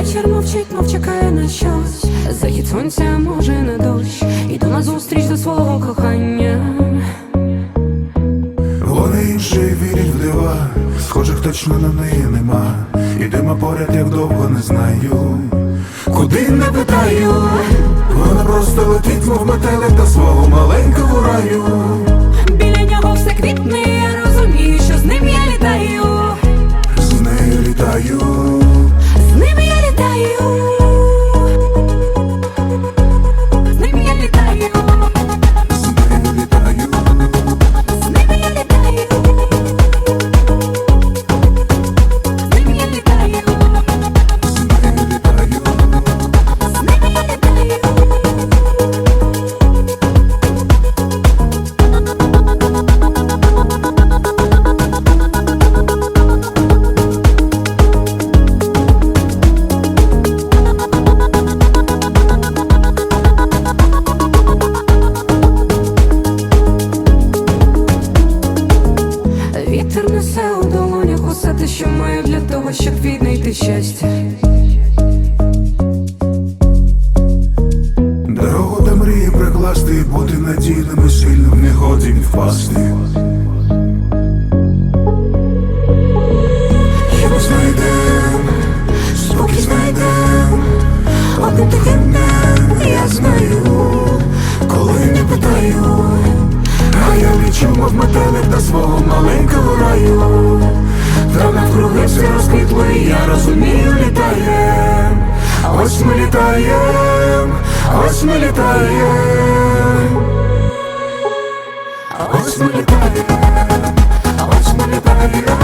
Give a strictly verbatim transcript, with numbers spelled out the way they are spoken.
Вечір мовчить, мов чекає на щось. Захід сонця, може на дощ. Іду назустріч до свого кохання. Вони інші вірять в дива, схожих точно на неї нема. Ідемо поряд, як довго не знаю, куди не питаю. Вона просто летить, мов метелик до свого маленького раю. Біля нього все квітне, я розумію, що з ним я літаю. З нею літаю, з ним я літаю. З ним я літаю. з нею літаю, З ним я літаю. З ним я літаю. з нею літаю. З ним я літаю. Вітер несе у долонях усе те, що маю для того, щоб віднайти щастя. Дорогу до мрії прикласти і бути надійним і сильним, не годі впасти. І ми знайдем, спокій знайдем, одним тихим днем, я знаю, коли не питаю, а я лічу, мов метелик до свого маленького раю. Та навкруги все розквітло, і я розумію, літаєм. Ось ми літаєм, ось ми літаєм, ось ми літаєм, ось ми літаєм.